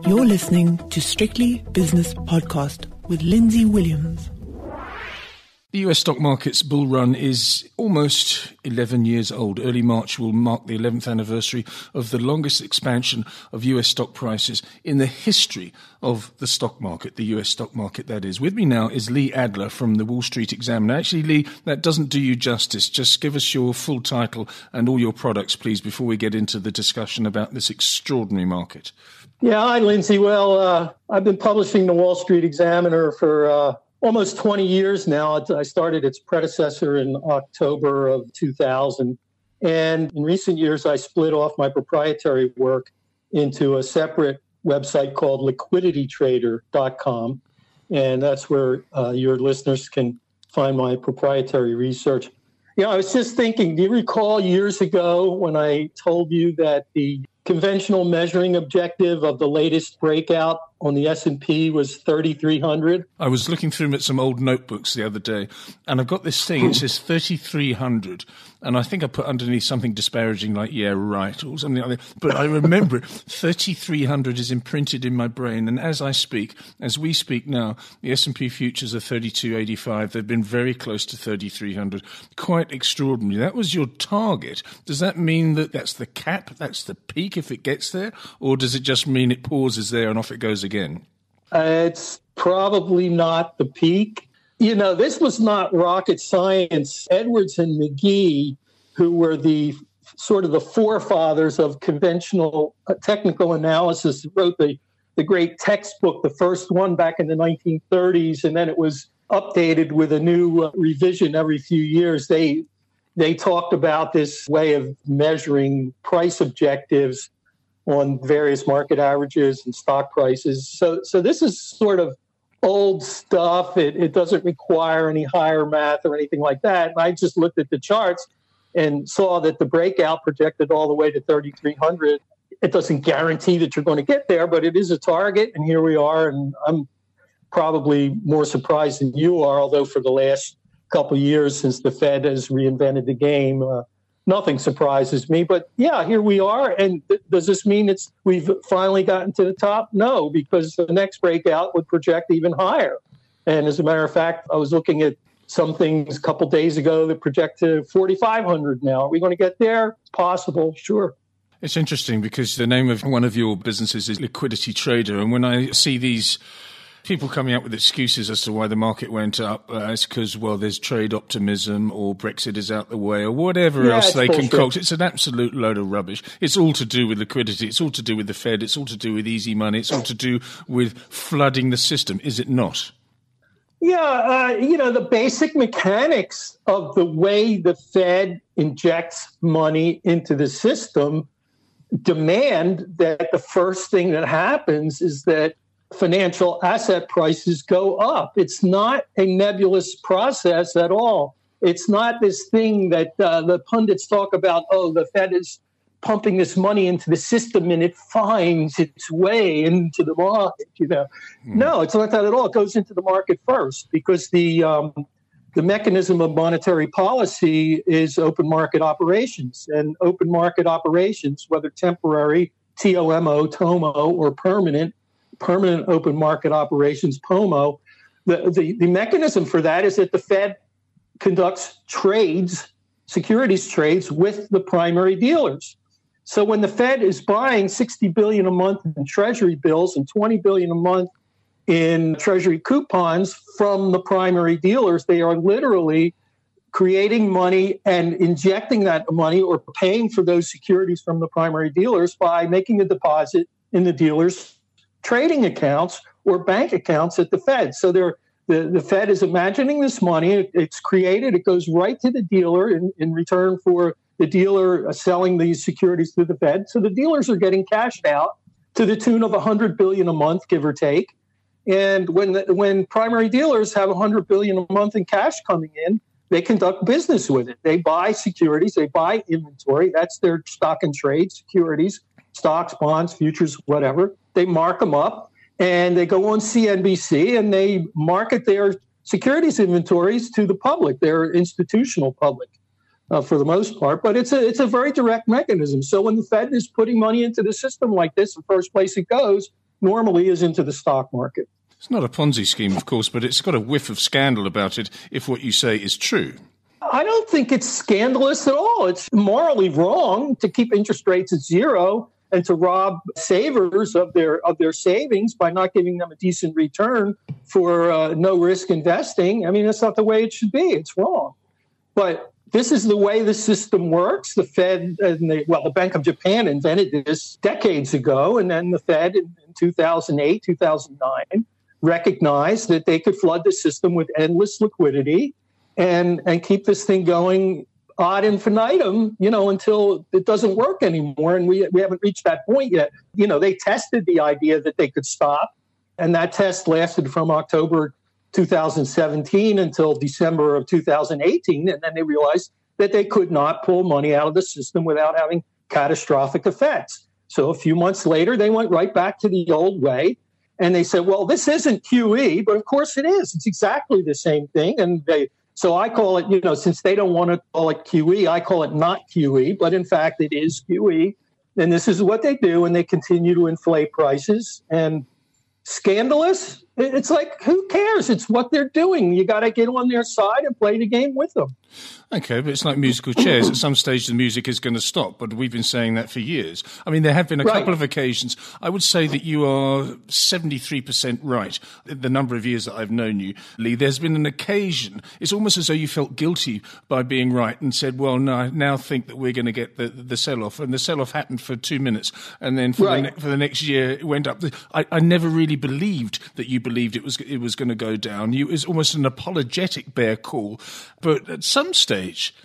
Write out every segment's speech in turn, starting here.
You're listening to Strictly Business Podcast with Lindsay Williams. The US stock market's bull run is almost 11 years old. Early March will mark the 11th anniversary of the longest expansion of US stock prices in the history of the stock market, the US stock market, that is. With me now is Lee Adler from the Wall Street Examiner. Actually, Lee, that doesn't do you justice. Just give us your full title and all your products, please, before we get into the discussion about this extraordinary market. Yeah, hi, Lindsay. Well, I've been publishing the Wall Street Examiner for almost 20 years now. I started its predecessor in October of 2000. And in recent years, I split off my proprietary work into a separate website called liquiditytrader.com. And that's where your listeners can find my proprietary research. I was just thinking, do you recall years ago when I told you that the conventional measuring objective of the latest breakout on the S&P was 3,300? I was looking through at some old notebooks the other day, and I've got this thing, it says 3,300, and I think I put underneath something disparaging like, yeah, right, or something like that. But I remember it, 3,300 is imprinted in my brain, and as we speak now, the S&P futures are 3,285. They've been very close to 3,300. Quite extraordinary. That was your target. Does that mean that that's the cap, that's the peak if it gets there, or does it just mean it pauses there and off it goes again? It's probably not the peak. This was not rocket science. Edwards and McGee, who were the sort of the forefathers of conventional technical analysis, wrote the great textbook, the first one back in the 1930s, and then it was updated with a new revision every few years. They talked about this way of measuring price objectives on various market averages and stock prices. So this is sort of old stuff. It doesn't require any higher math or anything like that. And I just looked at the charts and saw that the breakout projected all the way to 3,300. It doesn't guarantee that you're going to get there, but it is a target. And here we are. And I'm probably more surprised than you are, although for the last couple of years since the Fed has reinvented the game, nothing surprises me. But yeah, here we are. And does this mean we've finally gotten to the top? No, because the next breakout would project even higher. And as a matter of fact, I was looking at some things a couple days ago that project to 4,500 now. Are we going to get there? Possible, sure. It's interesting because the name of one of your businesses is Liquidity Trader. And when I see these people coming up with excuses as to why the market went up, it's because, there's trade optimism or Brexit is out the way or whatever else they concoct. It's an absolute load of rubbish. It's all to do with liquidity. It's all to do with the Fed. It's all to do with easy money. It's all to do with flooding the system, is it not? Yeah, the basic mechanics of the way the Fed injects money into the system demand that the first thing that happens is that financial asset prices go up. It's not a nebulous process at all. It's not this thing that the pundits talk about, the Fed is pumping this money into the system and it finds its way into the market. No, it's not that at all. It goes into the market first because the mechanism of monetary policy is open market operations. And open market operations, whether temporary, TOMO, or permanent open market operations, POMO, the mechanism for that is that the Fed conducts securities trades with the primary dealers. So when the Fed is buying $60 billion a month in Treasury bills and $20 billion a month in Treasury coupons from the primary dealers, they are literally creating money and injecting that money or paying for those securities from the primary dealers by making a deposit in the dealers' trading accounts or bank accounts at the Fed. So the Fed is imagining this money. It's created. It goes right to the dealer in return for the dealer selling these securities to the Fed. So the dealers are getting cashed out to the tune of $100 billion a month, give or take. And when primary dealers have $100 billion a month in cash coming in, they conduct business with it. They buy securities. They buy inventory. That's their stock and trade securities, stocks, bonds, futures, whatever. They mark them up and they go on CNBC and they market their securities inventories to the public, their institutional public. For the most part, but it's a very direct mechanism. So when the Fed is putting money into the system like this, the first place it goes normally is into the stock market. It's not a Ponzi scheme, of course, but it's got a whiff of scandal about it if what you say is true. I don't think it's scandalous at all. It's morally wrong to keep interest rates at zero and to rob savers of their savings by not giving them a decent return for no-risk investing. I mean, that's not the way it should be. It's wrong. But this is the way the system works. The Fed and the Bank of Japan invented this decades ago, and then the Fed in 2008, 2009 recognized that they could flood the system with endless liquidity and keep this thing going ad infinitum, until it doesn't work anymore. And we haven't reached that point yet. They tested the idea that they could stop, and that test lasted from October 2017 until December of 2018. And then they realized that they could not pull money out of the system without having catastrophic effects. So a few months later, they went right back to the old way. And they said, well, this isn't QE, but of course it is. It's exactly the same thing. And so I call it, since they don't want to call it QE, I call it not QE, but in fact it is QE. And this is what they do, and they continue to inflate prices. And scandalous? It's like, who cares? It's what they're doing. You got to get on their side and play the game with them. Okay, but it's like musical chairs. At some stage, the music is going to stop, but we've been saying that for years. I mean, there have been a couple of occasions. I would say that you are 73% right. The number of years that I've known you, Lee, there's been an occasion. It's almost as though you felt guilty by being right and said, well, no, I now think that we're going to get the sell-off. And the sell-off happened for 2 minutes. And then for the next year, it went up. I never really believed that you believed it was going to go down. It was almost an apologetic bear call. But at some stage,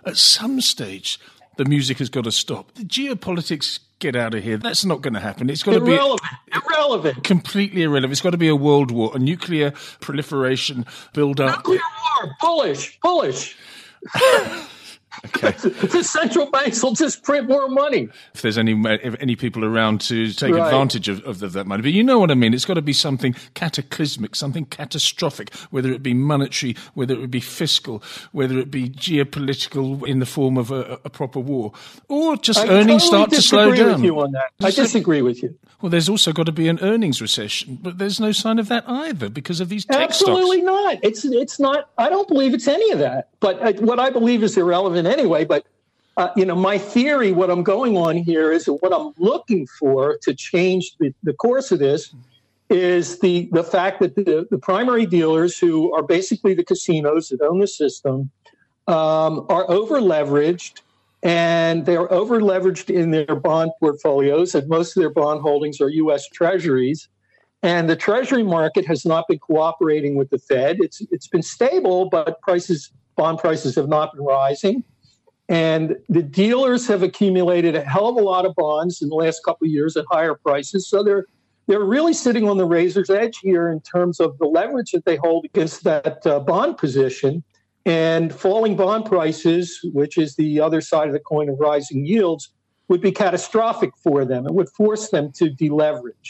the music has got to stop. The geopolitics, get out of here. That's not going to happen. It's got to be irrelevant. Completely irrelevant. It's got to be a world war, a nuclear proliferation build up. Nuclear war, bullish. Okay. The central banks will just print more money. If there's any people around to take advantage of that money. But you know what I mean. It's got to be something cataclysmic, something catastrophic, whether it be monetary, whether it be fiscal, whether it be geopolitical in the form of a proper war, or just earnings start to slow down. I disagree with you on that. I disagree with you. Well, there's also got to be an earnings recession, but there's no sign of that either because of these tech Absolutely stocks. not. It's not. I don't believe it's any of that. But what I believe is irrelevant anyway. But my theory, what I'm going on here is what I'm looking for to change the course of this is the fact that the primary dealers, who are basically the casinos that own the system, are over-leveraged. And they're over-leveraged in their bond portfolios, and most of their bond holdings are U.S. Treasuries. And the Treasury market has not been cooperating with the Fed. It's been stable, but bond prices have not been rising. And the dealers have accumulated a hell of a lot of bonds in the last couple of years at higher prices. So they're really sitting on the razor's edge here in terms of the leverage that they hold against that bond position. And falling bond prices, which is the other side of the coin of rising yields, would be catastrophic for them. It would force them to deleverage.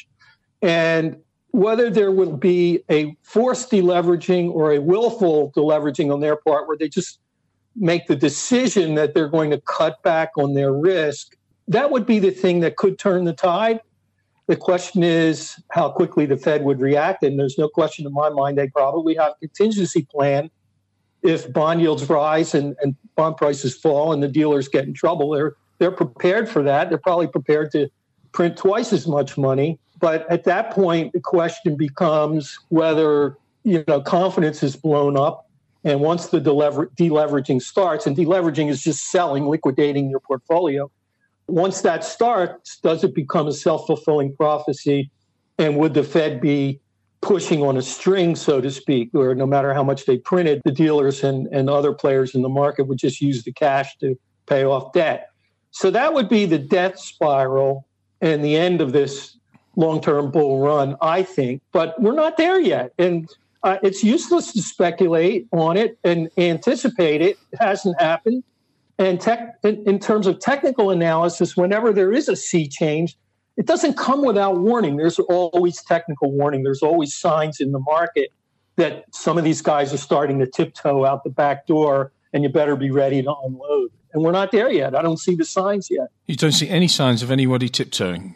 And whether there will be a forced deleveraging or a willful deleveraging on their part, where they just make the decision that they're going to cut back on their risk, that would be the thing that could turn the tide. The question is how quickly the Fed would react. And there's no question in my mind they probably have a contingency plan. If bond yields rise and bond prices fall and the dealers get in trouble, they're prepared for that. They're probably prepared to print twice as much money. But at that point, the question becomes whether confidence is blown up. And once the deleveraging starts, and deleveraging is just selling, liquidating your portfolio. Once that starts, does it become a self-fulfilling prophecy? And would the Fed be pushing on a string, so to speak, where no matter how much they printed, the dealers and other players in the market would just use the cash to pay off debt? So that would be the death spiral and the end of this long-term bull run, I think. But we're not there yet. And it's useless to speculate on it and anticipate it. It hasn't happened. And in terms of technical analysis, whenever there is a sea change, it doesn't come without warning. There's always technical warning. There's always signs in the market that some of these guys are starting to tiptoe out the back door, and you better be ready to unload. And we're not there yet. I don't see the signs yet. You don't see any signs of anybody tiptoeing?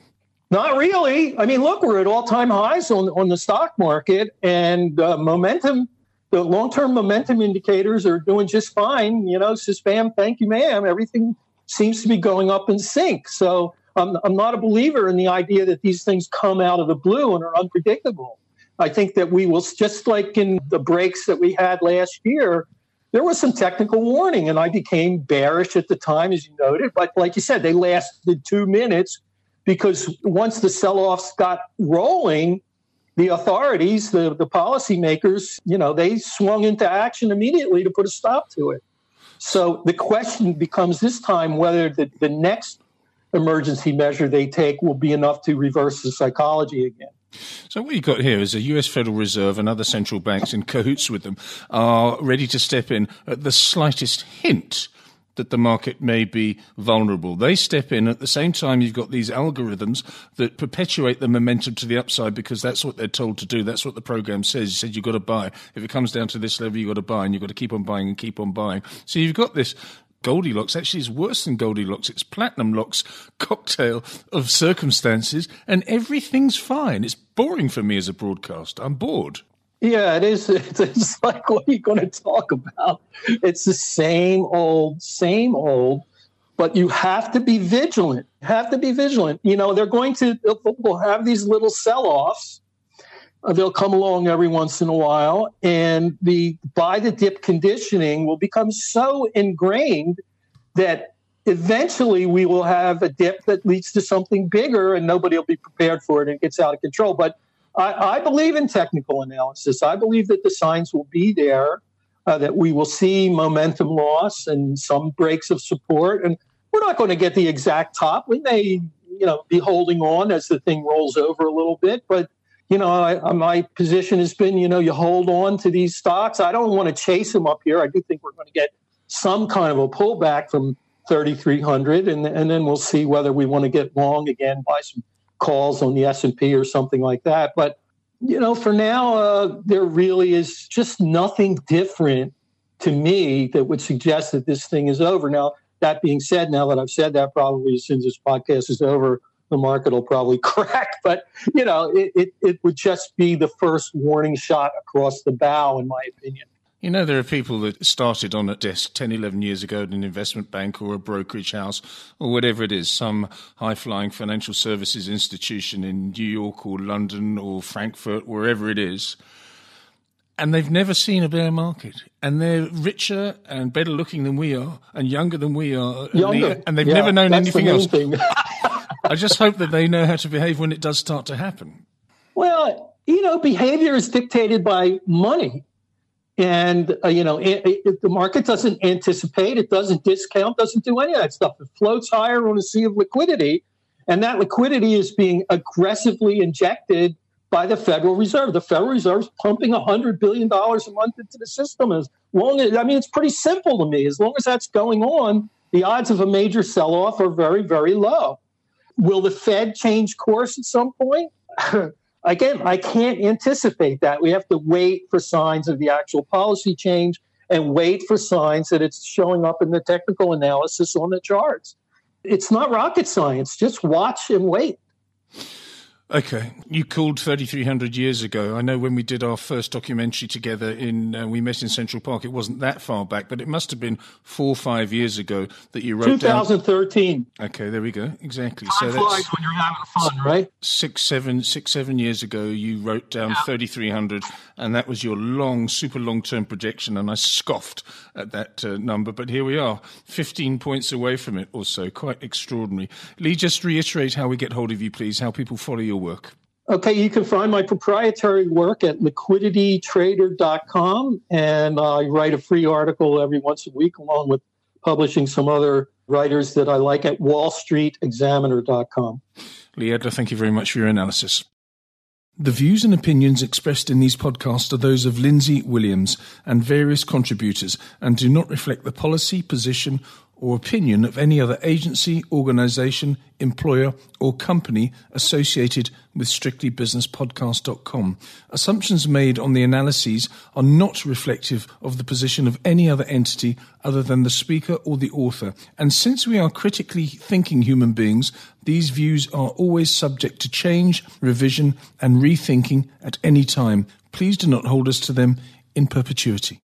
Not really. I mean, look, we're at all-time highs on the stock market, and momentum, the long-term momentum indicators are doing just fine. Says, bam, thank you, ma'am. Everything seems to be going up in sync. So I'm not a believer in the idea that these things come out of the blue and are unpredictable. I think that we will, just like in the breaks that we had last year, there was some technical warning, and I became bearish at the time, as you noted. But like you said, they lasted 2 minutes because once the sell-offs got rolling, the authorities, the policymakers, they swung into action immediately to put a stop to it. So the question becomes this time whether the next emergency measure they take will be enough to reverse the psychology again. So what you've got here is a US Federal Reserve and other central banks in cahoots with them are ready to step in at the slightest hint that the market may be vulnerable. They step in at the same time you've got these algorithms that perpetuate the momentum to the upside because that's what they're told to do. That's what the program says. It said you've got to buy. If it comes down to this level, you've got to buy, and you've got to keep on buying and keep on buying. So you've got this Goldilocks. Actually, it's worse than Goldilocks. It's Platinum Locks cocktail of circumstances, and everything's fine. It's boring for me as a broadcaster. I'm bored. Yeah, it is. It's like, what are you going to talk about? It's the same old, but you have to be vigilant. They're going to, they'll have these little sell-offs. They'll come along every once in a while, and the buy the dip conditioning will become so ingrained that eventually we will have a dip that leads to something bigger, and nobody will be prepared for it, and it gets out of control. But I believe in technical analysis. I believe that the signs will be there, that we will see momentum loss and some breaks of support. And we're not going to get the exact top. We may, be holding on as the thing rolls over a little bit. But, my position has been, you hold on to these stocks. I don't want to chase them up here. I do think we're going to get some kind of a pullback from 3,300, and then we'll see whether we want to get long again, buy some calls on the S&P or something like that. But, for now, there really is just nothing different to me that would suggest that this thing is over. Now, that being said, now that I've said that, probably as soon as this podcast is over, the market will probably crack. But, it would just be the first warning shot across the bow, in my opinion. There are people that started on a desk 10, 11 years ago at an investment bank or a brokerage house or whatever it is, some high-flying financial services institution in New York or London or Frankfurt, wherever it is, and they've never seen a bear market. And they're richer and better looking than we are and younger than we are. And they've never known anything else. I just hope that they know how to behave when it does start to happen. Well, behavior is dictated by money. And, the market doesn't anticipate, it doesn't discount, doesn't do any of that stuff. It floats higher on a sea of liquidity, and that liquidity is being aggressively injected by the Federal Reserve. The Federal Reserve is pumping $100 billion a month into the system. It's pretty simple to me. As long as that's going on, the odds of a major sell-off are very, very low. Will the Fed change course at some point? Again, I can't anticipate that. We have to wait for signs of the actual policy change and wait for signs that it's showing up in the technical analysis on the charts. It's not rocket science. Just watch and wait. Okay. You called 3,300 years ago. I know when we did our first documentary together we met in Central Park, it wasn't that far back, but it must have been 4 or 5 years ago that you wrote 2013. Okay, there we go. Exactly. Time flies when you're having fun, right? 6, 7 years ago, you wrote down 3,300, and that was your super long-term projection, and I scoffed at that number. But here we are, 15 points away from it or so. Quite extraordinary. Lee, just reiterate how we get hold of you, please, how people follow your work. Okay, you can find my proprietary work at liquiditytrader.com, and I write a free article every once a week along with publishing some other writers that I like at wallstreetexaminer.com. Lee Adler, thank you very much for your analysis. The views and opinions expressed in these podcasts are those of Lindsay Williams and various contributors and do not reflect the policy, position, or opinion of any other agency, organisation, employer or company associated with strictlybusinesspodcast.com. Assumptions made on the analyses are not reflective of the position of any other entity other than the speaker or the author. And since we are critically thinking human beings, these views are always subject to change, revision and rethinking at any time. Please do not hold us to them in perpetuity.